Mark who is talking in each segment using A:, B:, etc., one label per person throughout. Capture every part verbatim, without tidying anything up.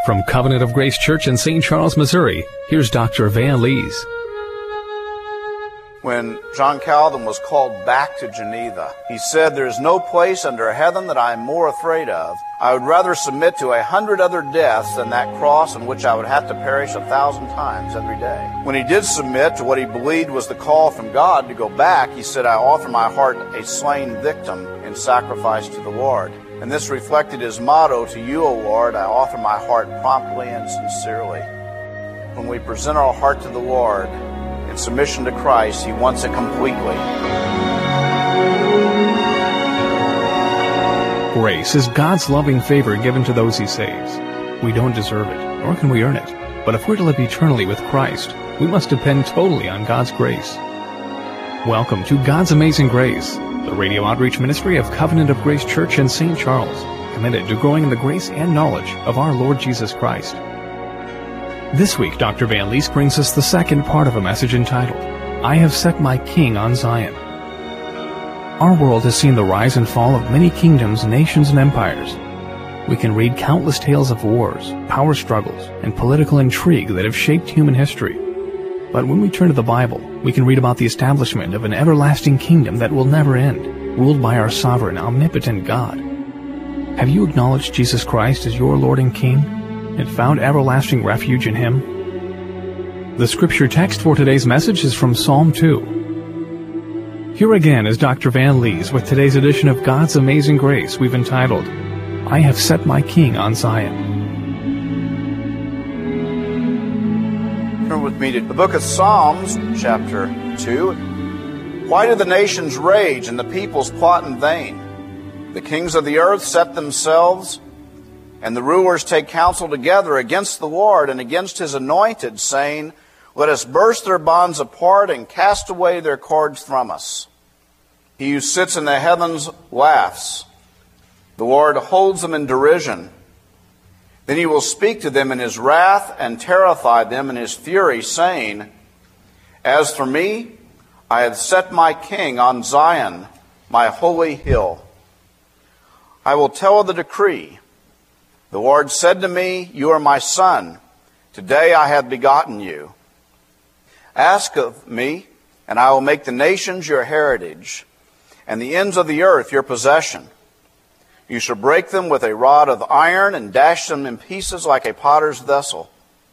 A: From Covenant of Grace Church in Saint Charles, Missouri, here's Doctor Van Lees.
B: When John Calvin was called back to Geneva, he said, "There is no place under heaven that I am more afraid of. I would rather submit to a hundred other deaths than that cross in which I would have to perish a thousand times every day." When he did submit to what he believed was the call from God to go back, he said, "I offer my heart a slain victim in sacrifice to the Lord." And this reflected his motto, "To you, O Lord, I offer my heart promptly and sincerely." When we present our heart to the Lord in submission to Christ, He wants it completely.
A: Grace is God's loving favor given to those He saves. We don't deserve it, nor can we earn it. But if we're to live eternally with Christ, we must depend totally on God's grace. Welcome to God's Amazing Grace, the radio outreach ministry of Covenant of Grace Church in Saint Charles, committed to growing in the grace and knowledge of our Lord Jesus Christ. This week, Doctor Van Lees brings us the second part of a message entitled, "I Have Set My King on Zion." Our world has seen the rise and fall of many kingdoms, nations, and empires. We can read countless tales of wars, power struggles, and political intrigue that have shaped human history. But when we turn to the Bible, we can read about the establishment of an everlasting kingdom that will never end, ruled by our sovereign, omnipotent God. Have you acknowledged Jesus Christ as your Lord and King, and found everlasting refuge in Him? The scripture text for today's message is from Psalm two. Here again is Doctor Van Lees with today's edition of God's Amazing Grace we've entitled, "I Have Set My King on Zion."
B: Turn with me to the book of Psalms, chapter two. "Why do the nations rage and the peoples plot in vain? The kings of the earth set themselves, and the rulers take counsel together against the Lord and against His anointed, saying, Let us burst their bonds apart and cast away their cords from us. He who sits in the heavens laughs. The Lord holds them in derision. Then He will speak to them in His wrath and terrify them in His fury, saying, As for me, I have set my king on Zion, my holy hill. I will tell of the decree. The Lord said to me, You are my son. Today I have begotten you. Ask of me, and I will make the nations your heritage, and the ends of the earth your possession. You shall break them with a rod of iron, and dash them in pieces like a potter's vessel.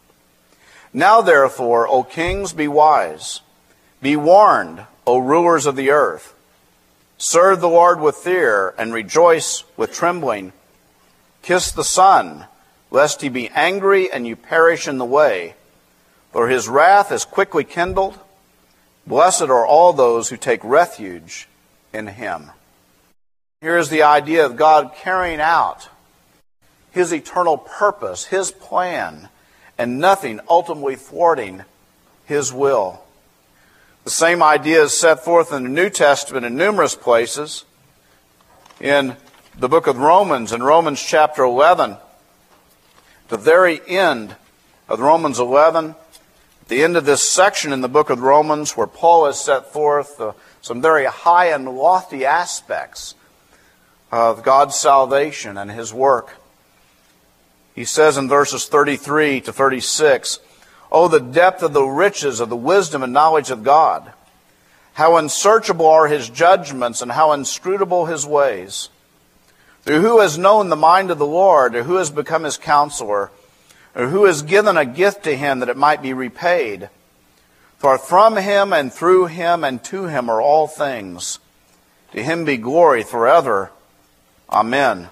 B: Now therefore, O kings, be wise. Be warned, O rulers of the earth. Serve the Lord with fear, and rejoice with trembling. Kiss the Son, lest He be angry and you perish in the way, for His wrath is quickly kindled. Blessed are all those who take refuge in Him." Here is the idea of God carrying out His eternal purpose, His plan, and nothing ultimately thwarting His will. The same idea is set forth in the New Testament in numerous places. In the book of Romans, in Romans chapter eleven, the very end of Romans eleven, at the end of this section in the book of Romans where Paul has set forth uh, some very high and lofty aspects of God's salvation and His work. He says in verses thirty-three to thirty-six, "Oh, the depth of the riches of the wisdom and knowledge of God! How unsearchable are His judgments and how inscrutable His ways! Or who has known the mind of the Lord, or who has become His counselor, or who has given a gift to Him that it might be repaid? For from Him and through Him and to Him are all things. To Him be glory forever. Amen."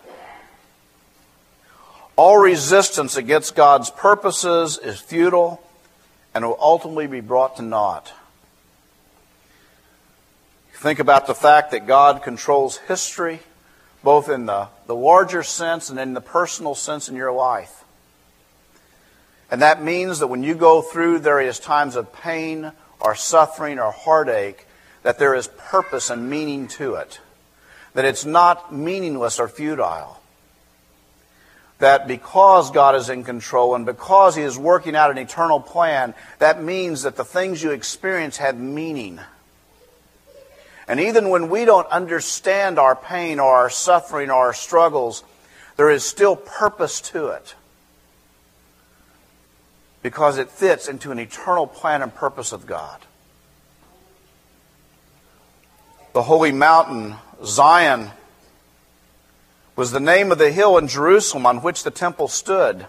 B: All resistance against God's purposes is futile and will ultimately be brought to naught. Think about the fact that God controls history, both in the, the larger sense and in the personal sense in your life. And that means that when you go through various times of pain or suffering or heartache, that there is purpose and meaning to it. That it's not meaningless or futile. That because God is in control and because He is working out an eternal plan, that means that the things you experience have meaning. And even when we don't understand our pain or our suffering or our struggles, there is still purpose to it. because it fits into an eternal plan and purpose of God. The holy mountain, Zion, was the name of the hill in Jerusalem on which the temple stood.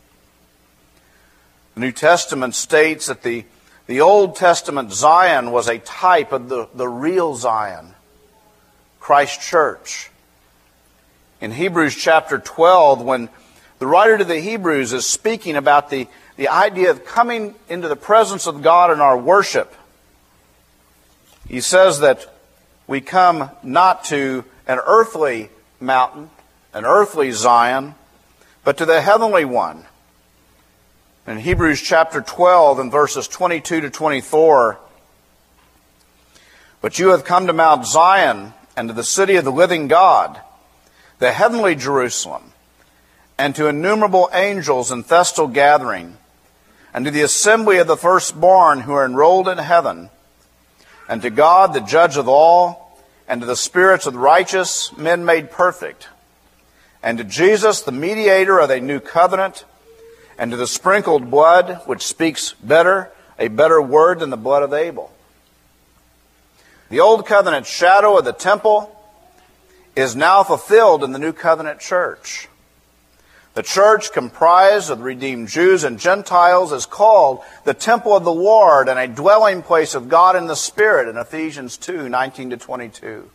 B: The New Testament states that the, the Old Testament Zion was a type of the, the real Zion, Christ Church. In Hebrews chapter twelve, when the writer to the Hebrews is speaking about the, the idea of coming into the presence of God in our worship, he says that we come not to an earthly mountain, an earthly Zion, but to the heavenly one. In Hebrews chapter twelve and verses twenty-two to twenty-four, but you have come to Mount Zion and to the city of the living God, the heavenly Jerusalem, and to innumerable angels in festal gathering, and to the assembly of the firstborn who are enrolled in heaven, and to God, the judge of all, and to the spirits of the righteous men made perfect, and to Jesus, the mediator of a new covenant, and to the sprinkled blood, which speaks better, a better word than the blood of Abel. The old covenant shadow of the temple is now fulfilled in the new covenant church. The church, comprised of redeemed Jews and Gentiles, is called the temple of the Lord and a dwelling place of God in the Spirit in Ephesians two, nineteen to twenty-two.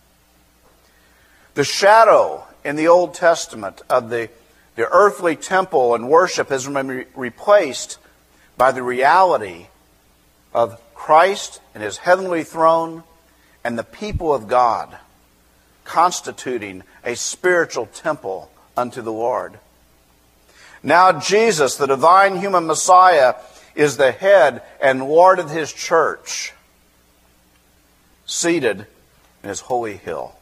B: The shadow in the Old Testament of the, the earthly temple and worship has been re- replaced by the reality of Christ and His heavenly throne and the people of God, constituting a spiritual temple unto the Lord. Now Jesus, the divine human Messiah, is the head and Lord of His church, seated in His holy hill.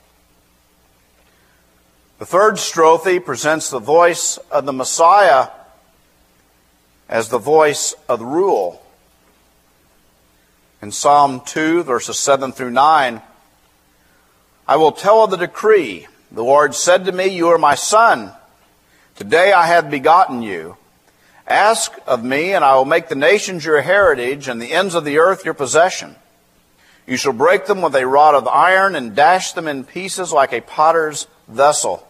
B: The third strophe presents the voice of the Messiah as the voice of the rule. In Psalm two, verses seven through nine, I will tell of the decree. The Lord said to me, you are my son. Today I have begotten you. Ask of me, and I will make the nations your heritage, and the ends of the earth your possession. You shall break them with a rod of iron, and dash them in pieces like a potter's vessel.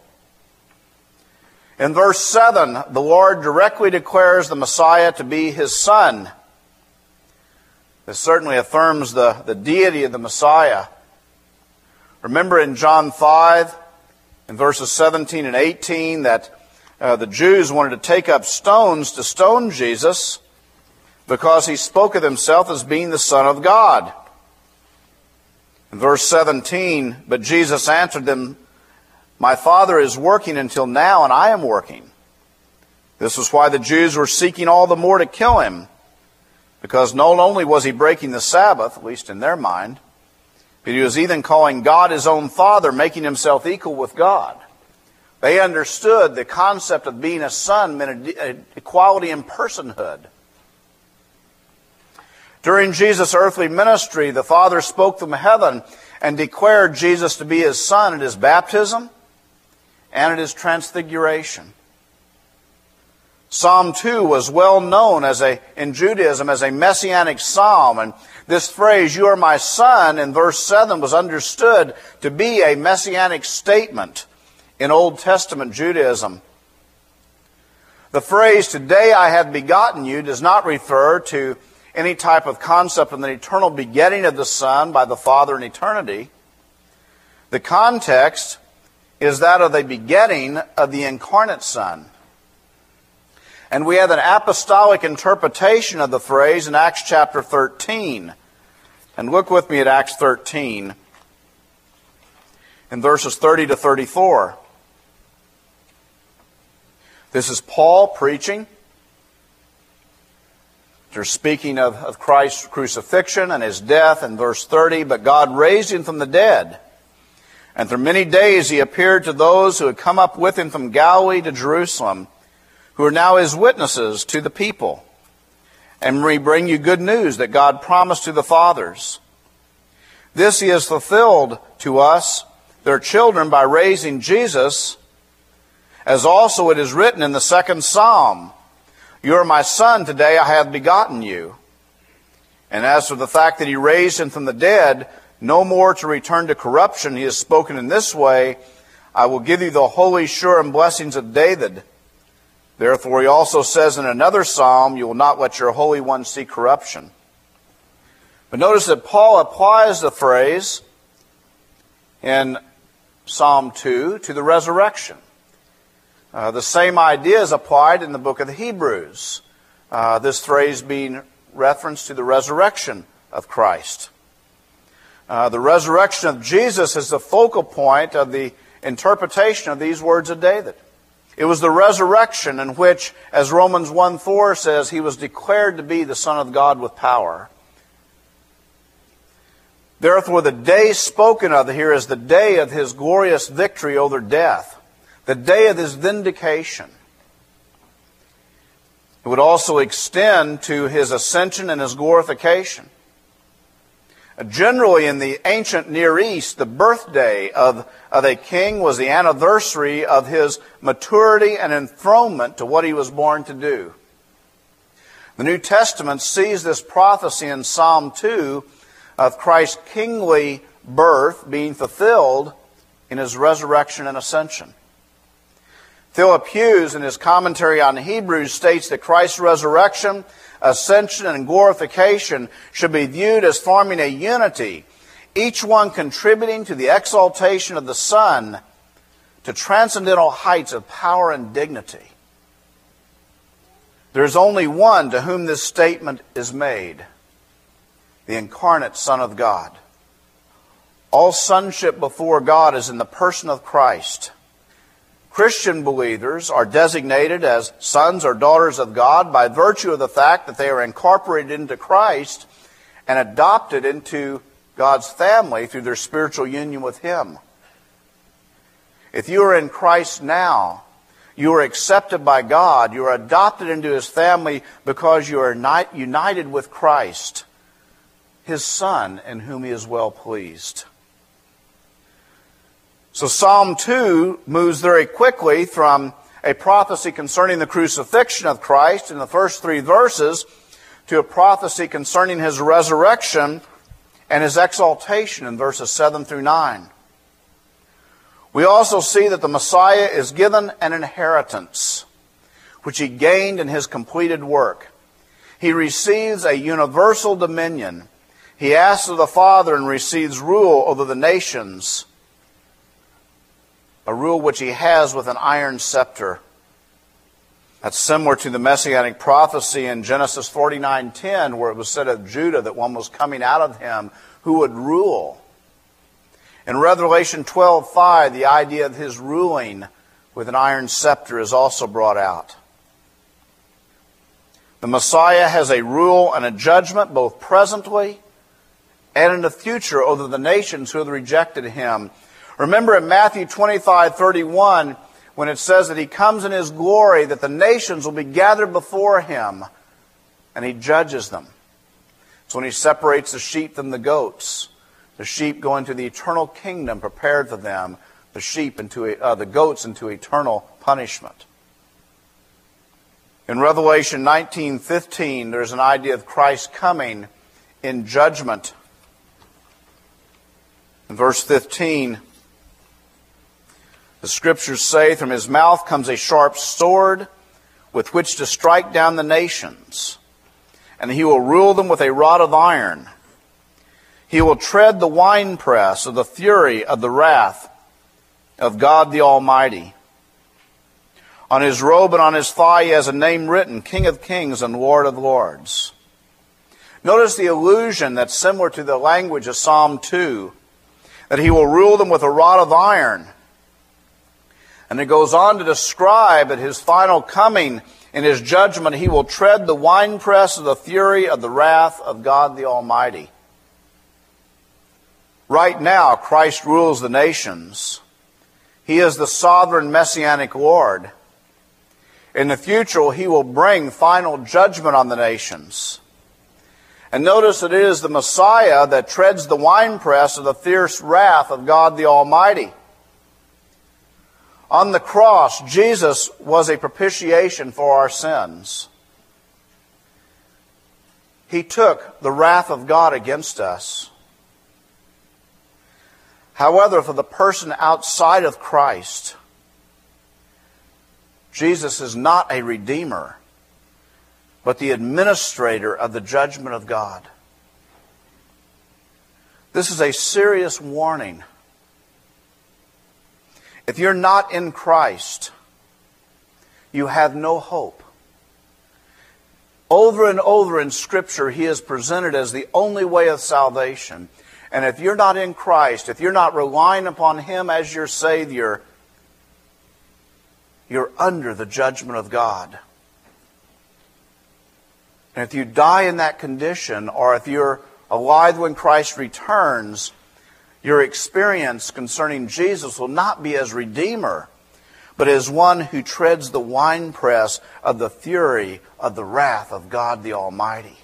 B: In verse seven, the Lord directly declares the Messiah to be His son. This certainly affirms the, the deity of the Messiah. Remember in John five, in verses seventeen and eighteen, that uh, the Jews wanted to take up stones to stone Jesus because He spoke of Himself as being the Son of God. In verse seventeen, but Jesus answered them, my Father is working until now, and I am working. This was why the Jews were seeking all the more to kill Him, because not only was He breaking the Sabbath, at least in their mind, but He was even calling God His own Father, making Himself equal with God. They understood the concept of being a son meant an equality in personhood. During Jesus' earthly ministry, the Father spoke from heaven and declared Jesus to be His Son at His baptism and at His transfiguration. Psalm two was well known as a, in Judaism as a messianic psalm, and this phrase, you are my son, in verse seven was understood to be a messianic statement in Old Testament Judaism. The phrase, today I have begotten you, does not refer to any type of concept of the eternal begetting of the Son by the Father in eternity. The context is that of the begetting of the incarnate Son. And we have an apostolic interpretation of the phrase in Acts chapter thirteen. And look with me at Acts thirteen, in verses thirty to thirty-four. This is Paul preaching. They're speaking of, of Christ's crucifixion and His death in verse thirty. But God raised Him from the dead. And for many days He appeared to those who had come up with Him from Galilee to Jerusalem, who are now His witnesses to the people. And we bring you good news that God promised to the fathers. This He has fulfilled to us, their children, by raising Jesus, as also it is written in the second psalm, You are my son, today I have begotten you. And as for the fact that he raised him from the dead, no more to return to corruption, he has spoken in this way, I will give you the holy, sure, and blessings of David. Therefore he also says in another psalm, you will not let your Holy One see corruption. But notice that Paul applies the phrase in Psalm two to the resurrection. Uh, the same idea is applied in the book of the Hebrews, uh, this phrase being reference to the resurrection of Christ. Uh, the resurrection of Jesus is the focal point of the interpretation of these words of David. It was the resurrection in which, as Romans one four says, he was declared to be the Son of God with power. Therefore, the day spoken of here is the day of his glorious victory over death, the day of his vindication. It would also extend to his ascension and his glorification. Generally, in the ancient Near East, the birthday of, of a king was the anniversary of his maturity and enthronement to what he was born to do. The New Testament sees this prophecy in Psalm two of Christ's kingly birth being fulfilled in his resurrection and ascension. Philip Hughes, in his commentary on Hebrews, states that Christ's resurrection, ascension, and glorification should be viewed as forming a unity, each one contributing to the exaltation of the Son to transcendental heights of power and dignity. There is only one to whom this statement is made, the incarnate Son of God. All sonship before God is in the person of Christ. Christian believers are designated as sons or daughters of God by virtue of the fact that they are incorporated into Christ and adopted into God's family through their spiritual union with Him. If you are in Christ now, you are accepted by God. You are adopted into His family because you are united with Christ, His Son, in whom He is well pleased. So Psalm two moves very quickly from a prophecy concerning the crucifixion of Christ in the first three verses to a prophecy concerning His resurrection and His exaltation in verses seven through nine. We also see that the Messiah is given an inheritance, which He gained in His completed work. He receives a universal dominion. He asks of the Father and receives rule over the nations, a rule which He has with an iron scepter. That's similar to the Messianic prophecy in Genesis forty-nine ten, where it was said of Judah that one was coming out of him who would rule. In Revelation twelve five, the idea of His ruling with an iron scepter is also brought out. The Messiah has a rule and a judgment both presently and in the future over the nations who have rejected Him. Remember in Matthew twenty-five thirty-one, when it says that He comes in His glory, that the nations will be gathered before Him, and He judges them. It's when He separates the sheep from the goats. The sheep go into the eternal kingdom prepared for them, the sheep into uh, the goats into eternal punishment. In Revelation nineteen fifteen, there's an idea of Christ coming in judgment. In verse fifteen, the Scriptures say, from His mouth comes a sharp sword with which to strike down the nations, and He will rule them with a rod of iron. He will tread the winepress of the fury of the wrath of God the Almighty. On His robe and on His thigh He has a name written, King of Kings and Lord of Lords. Notice the allusion that's similar to the language of Psalm two, that He will rule them with a rod of iron. And it goes on to describe at His final coming in His judgment, He will tread the winepress of the fury of the wrath of God the Almighty. Right now, Christ rules the nations. He is the sovereign Messianic Lord. In the future, He will bring final judgment on the nations. And notice that it is the Messiah that treads the winepress of the fierce wrath of God the Almighty. On the cross, Jesus was a propitiation for our sins. He took the wrath of God against us. However, for the person outside of Christ, Jesus is not a redeemer, but the administrator of the judgment of God. This is a serious warning. If you're not in Christ, you have no hope. Over and over in Scripture, He is presented as the only way of salvation. And if you're not in Christ, if you're not relying upon Him as your Savior, you're under the judgment of God. And if you die in that condition, or if you're alive when Christ returns, your experience concerning Jesus will not be as Redeemer, but as one who treads the winepress of the fury of the wrath of God the Almighty.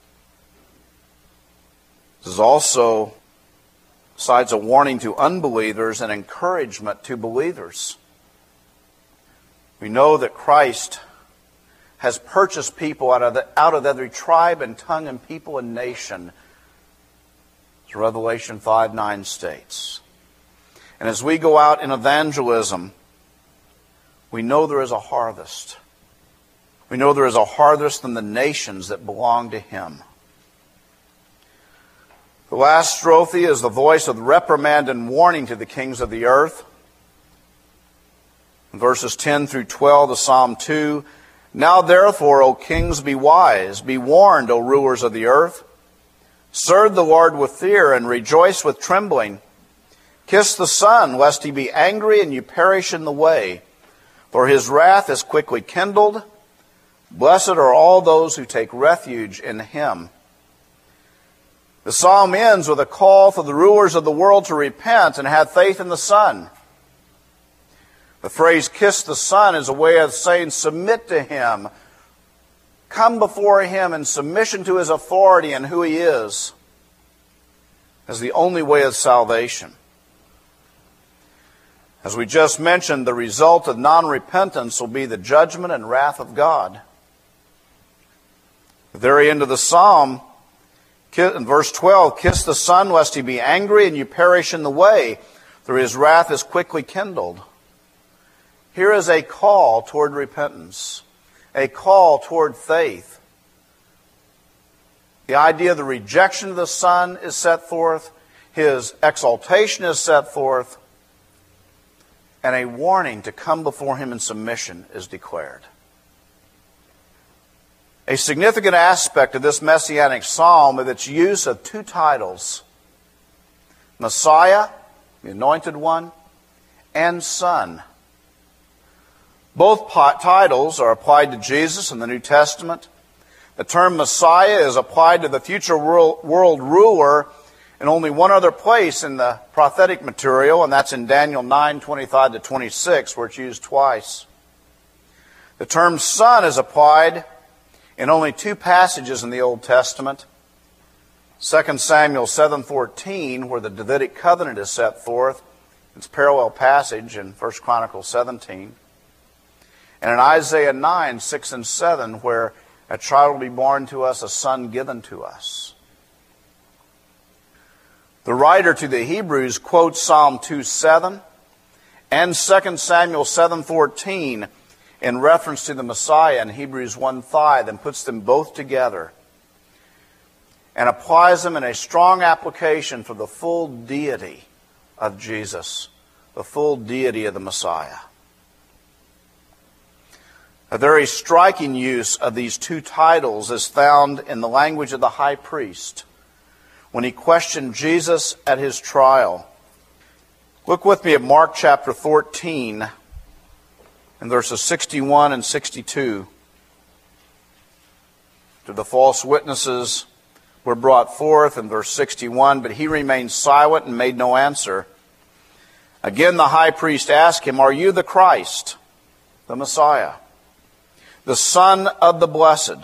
B: This is also, besides a warning to unbelievers, an encouragement to believers. We know that Christ has purchased people out of, the, out of every tribe and tongue and people and nation, as Revelation five nine states. And as we go out in evangelism, we know there is a harvest. We know there is a harvest in the nations that belong to Him. The last strophe is the voice of reprimand and warning to the kings of the earth. In verses ten through twelve of Psalm two, "Now therefore, O kings, be wise, be warned, O rulers of the earth. Serve the Lord with fear and rejoice with trembling. Kiss the Son, lest He be angry and you perish in the way. For His wrath is quickly kindled. Blessed are all those who take refuge in Him." The psalm ends with a call for the rulers of the world to repent and have faith in the Son. The phrase "kiss the Son" is a way of saying submit to Him. Come before Him in submission to His authority and who He is as the only way of salvation. As we just mentioned, the result of non-repentance will be the judgment and wrath of God. At the very end of the psalm, in verse twelve, "Kiss the Son, lest He be angry and you perish in the way, for His wrath is quickly kindled." Here is a call toward repentance, a call toward faith. The idea of the rejection of the Son is set forth, His exaltation is set forth, and a warning to come before Him in submission is declared. A significant aspect of this messianic psalm is its use of two titles: Messiah, the Anointed One, and Son. Both titles are applied to Jesus in the New Testament. The term Messiah is applied to the future world, world ruler in only one other place in the prophetic material, and that's in Daniel nine twenty-five to twenty-six, where it's used twice. The term Son is applied in only two passages in the Old Testament. Second Samuel seven fourteen, where the Davidic covenant is set forth. It's a parallel passage in First Chronicles seventeen. And in Isaiah nine, six and seven, where a child will be born to us, a son given to us. The writer to the Hebrews quotes Psalm two seven and Second Samuel seven fourteen in reference to the Messiah in Hebrews one five and puts them both together and applies them in a strong application for the full deity of Jesus, the full deity of the Messiah. A very striking use of these two titles is found in the language of the high priest when he questioned Jesus at his trial. Look with me at Mark chapter fourteen and verses sixty-one and sixty-two. To the false witnesses were brought forth in verse sixty-one, but he remained silent and made no answer. Again the high priest asked him, "Are you the Christ, the Messiah, the Son of the Blessed?"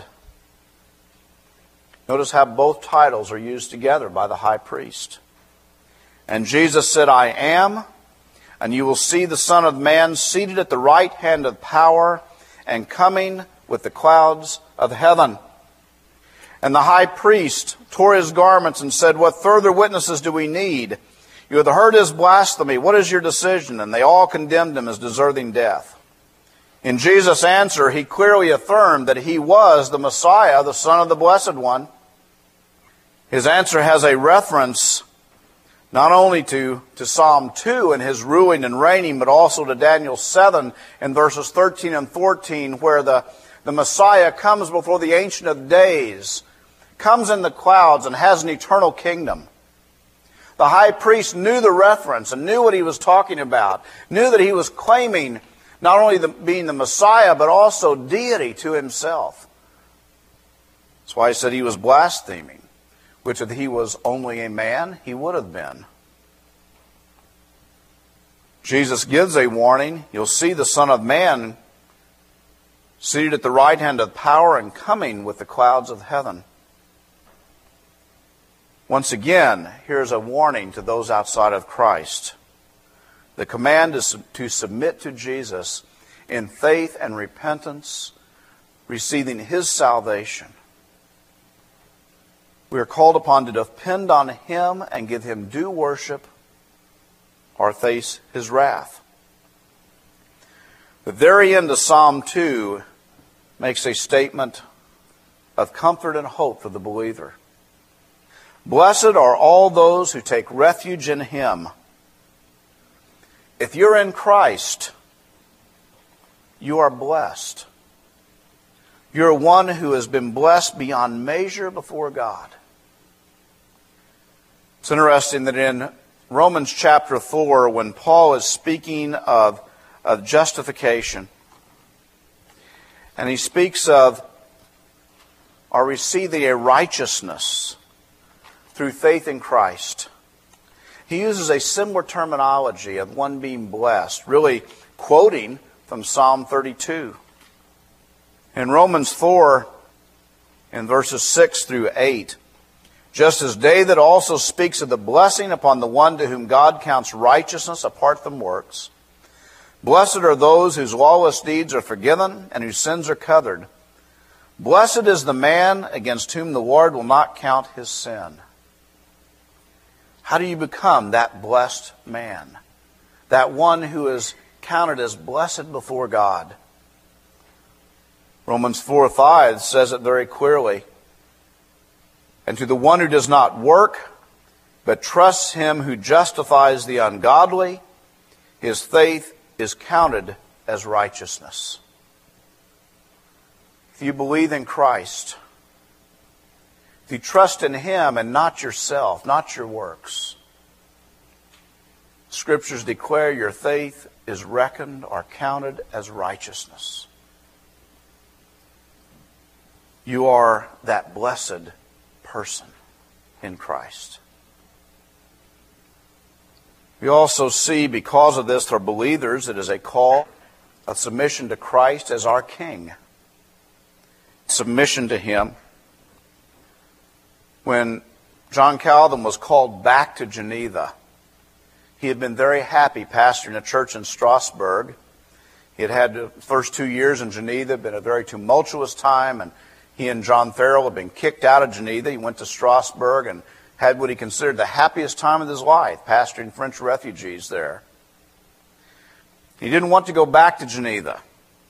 B: Notice how both titles are used together by the high priest. And Jesus said, "I am, and you will see the Son of Man seated at the right hand of power and coming with the clouds of heaven." And the high priest tore his garments and said, "What further witnesses do we need? You have heard his blasphemy. What is your decision?" And they all condemned him as deserving death. In Jesus' answer, he clearly affirmed that he was the Messiah, the Son of the Blessed One. His answer has a reference not only to, to Psalm two and his ruling and reigning, but also to Daniel seven in verses thirteen and fourteen, where the, the Messiah comes before the Ancient of Days, comes in the clouds, and has an eternal kingdom. The high priest knew the reference and knew what he was talking about, knew that he was claiming not only the, being the Messiah, but also deity to himself. That's why he said he was blaspheming, which if he was only a man, he would have been. Jesus gives a warning. You'll see the Son of Man seated at the right hand of power and coming with the clouds of heaven. Once again, here's a warning to those outside of Christ. The command is to submit to Jesus in faith and repentance, receiving his salvation. We are called upon to depend on him and give him due worship or face his wrath. The very end of Psalm two makes a statement of comfort and hope for the believer. Blessed are all those who take refuge in him. If you're in Christ, you are blessed. You're one who has been blessed beyond measure before God. It's interesting that in Romans chapter four, when Paul is speaking of, of justification, and he speaks of our receiving a righteousness through faith in Christ, he uses a similar terminology of one being blessed, really quoting from Psalm thirty-two. In Romans four, in verses six through eight, just as David also speaks of the blessing upon the one to whom God counts righteousness apart from works, blessed are those whose lawless deeds are forgiven and whose sins are covered. Blessed is the man against whom the Lord will not count his sin. How do you become that blessed man? That one who is counted as blessed before God? Romans four five says it very clearly. And to the one who does not work, but trusts him who justifies the ungodly, his faith is counted as righteousness. If you believe in Christ, if you trust in him and not yourself, not your works, Scriptures declare your faith is reckoned or counted as righteousness. You are that blessed person in Christ. We also see, because of this, for believers, it is a call of submission to Christ as our King. Submission to him. When John Calvin was called back to Geneva, he had been very happy pastoring a church in Strasbourg. He had had the first two years in Geneva, been a very tumultuous time, and he and John Farrell had been kicked out of Geneva. He went to Strasbourg and had what he considered the happiest time of his life, pastoring French refugees there. He didn't want to go back to Geneva.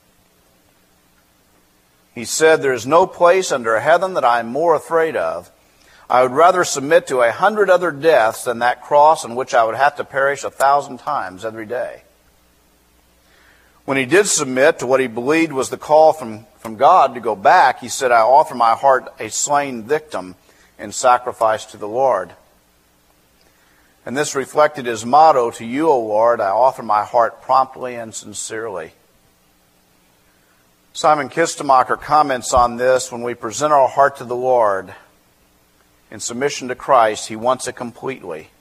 B: He said, "There is no place under heaven that I am more afraid of. I would rather submit to a hundred other deaths than that cross in which I would have to perish a thousand times every day." When he did submit to what he believed was the call from, from God to go back, he said, "I offer my heart a slain victim in sacrifice to the Lord." And this reflected his motto, "To you, O Lord, I offer my heart promptly and sincerely." Simon Kistemacher comments on this: when we present our heart to the Lord in submission to Christ, he wants it completely.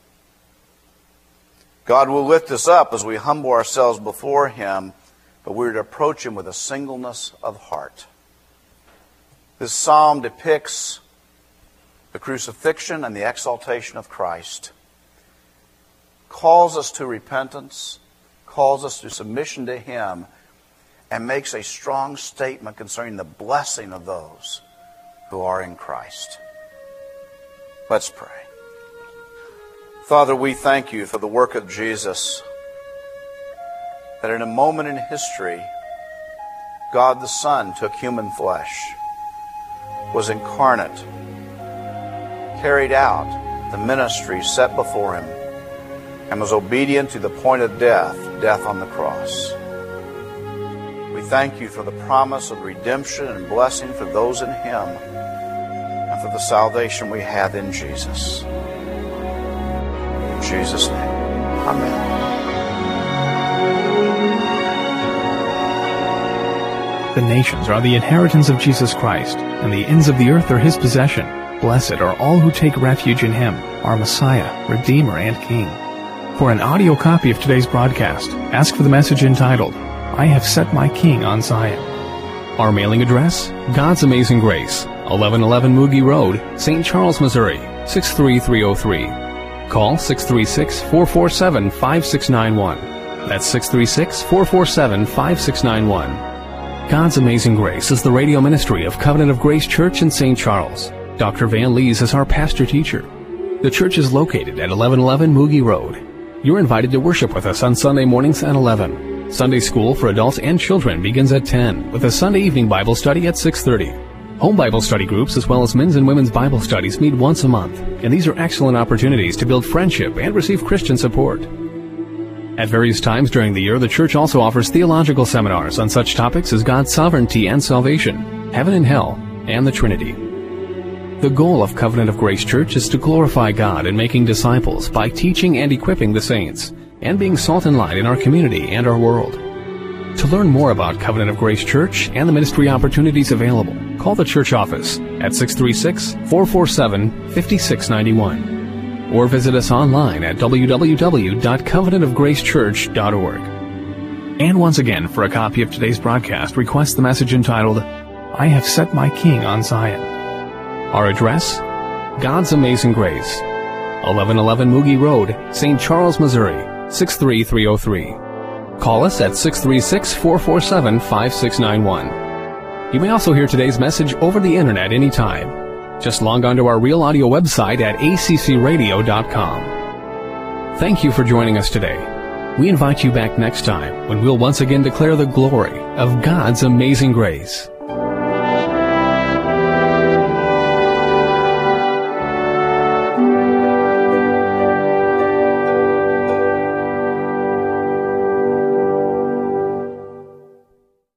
B: God will lift us up as we humble ourselves before him, but we're to approach him with a singleness of heart. This psalm depicts the crucifixion and the exaltation of Christ, calls us to repentance, calls us to submission to him, and makes a strong statement concerning the blessing of those who are in Christ. Let's pray. Father, we thank you for the work of Jesus, that in a moment in history, God the Son took human flesh, was incarnate, carried out the ministry set before him, and was obedient to the point of death, death on the cross. We thank you for the promise of redemption and blessing for those in him, and for the salvation we have in Jesus. In Jesus' name, amen.
A: The nations are the inheritance of Jesus Christ, and the ends of the earth are his possession. Blessed are all who take refuge in him, our Messiah, Redeemer, and King. For an audio copy of today's broadcast, ask for the message entitled, I Have Set My King on Zion. Our mailing address, God's Amazing Grace, eleven eleven Moogie Road, Saint Charles, Missouri, six three three oh three. Call six three six, four four seven, five six nine one. That's six three six, four four seven, five six nine one. God's Amazing Grace is the radio ministry of Covenant of Grace Church in Saint Charles. Doctor Van Lees is our pastor-teacher. The church is located at eleven eleven Moogie Road. You're invited to worship with us on Sunday mornings at eleven. Sunday school for adults and children begins at ten, with a Sunday evening Bible study at six thirty. Home Bible study groups as well as men's and women's Bible studies meet once a month, and these are excellent opportunities to build friendship and receive Christian support. At various times during the year, the church also offers theological seminars on such topics as God's sovereignty and salvation, heaven and hell, and the Trinity. The goal of Covenant of Grace Church is to glorify God in making disciples by teaching and equipping the saints, and being salt and light in our community and our world. To learn more about Covenant of Grace Church and the ministry opportunities available, call the church office at six three six, four four seven, five six nine one, or visit us online at w w w dot covenant of grace church dot org. And once again, for a copy of today's broadcast, request the message entitled, I Have Set My King on Zion. Our address, God's Amazing Grace, eleven eleven Moogie Road, Saint Charles, Missouri, six three three oh three. Call us at six three six, four four seven, five six nine one. You may also hear today's message over the internet anytime. Just log on to our Real Audio website at a c c radio dot com. Thank you for joining us today. We invite you back next time when we'll once again declare the glory of God's amazing grace.